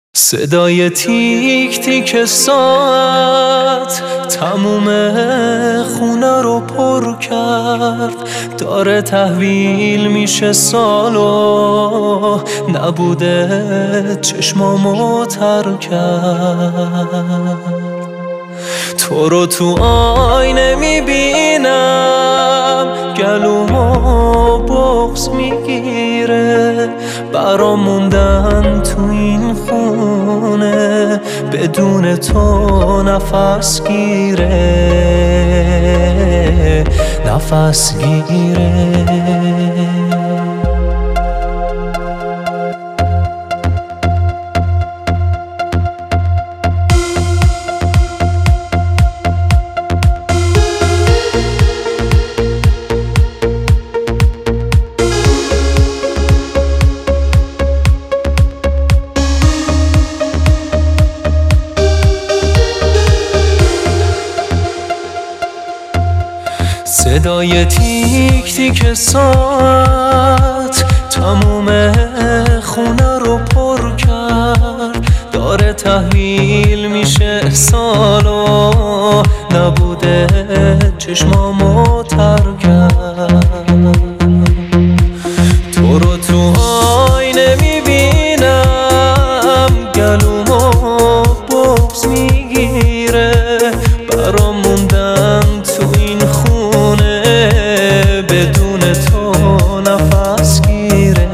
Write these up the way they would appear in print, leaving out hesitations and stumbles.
صدای تیک تیک ساعت تموم خونه رو پر کرد. داره تحویل میشه سالو نبوده چشمامو تر کرد. تو رو تو آینه میبینم گلومو بغض میگیره. برام موندن تو این خونه بدون تو نفس گیره نفس گیره. صدای تیک تیک ساعت تموم خونه رو پر کرد. داره تحویل میشه سالو نبوده چشمامو تر کرد. تو رو تو آینه میبینم گلومو بغض میگیره. برام موندن تو این خونه بدون تو نفس گیره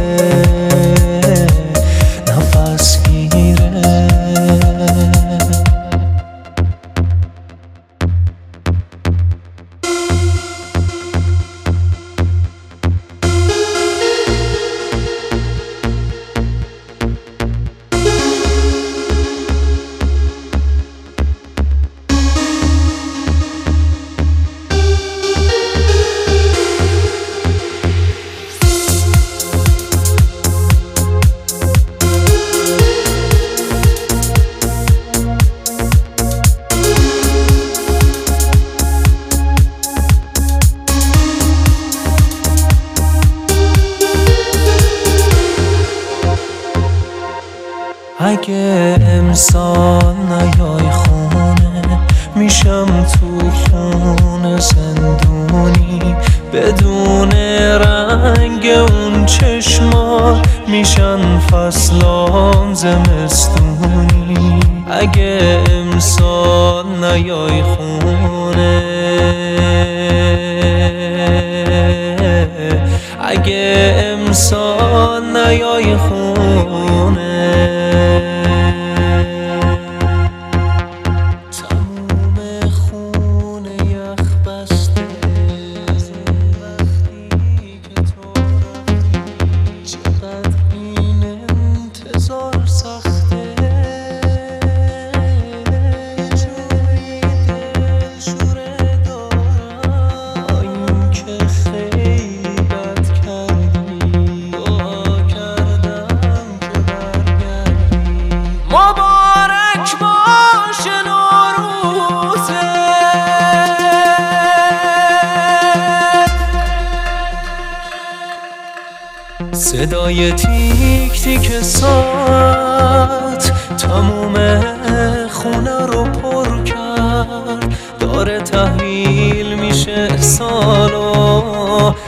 نفس گیره. اگه امسال نیای خونه میشم تو خونه زندونی. بدون رنگ اون چشمات میشن فصلام زمستونی. اگه امسال نیای خونه اگه امسال نیای خونه تموم خونه یخ بسته. وقتی که تو رفتی چقدر این انتظار سخته. جوری دلشوره دارم این که خیلی بد کردی. دعا کردم که برگردی. مبارک باشه نوروزت. صدای تیک تیک ساعت تموم خونه رو پر کرد. داره تحویل میشه سالو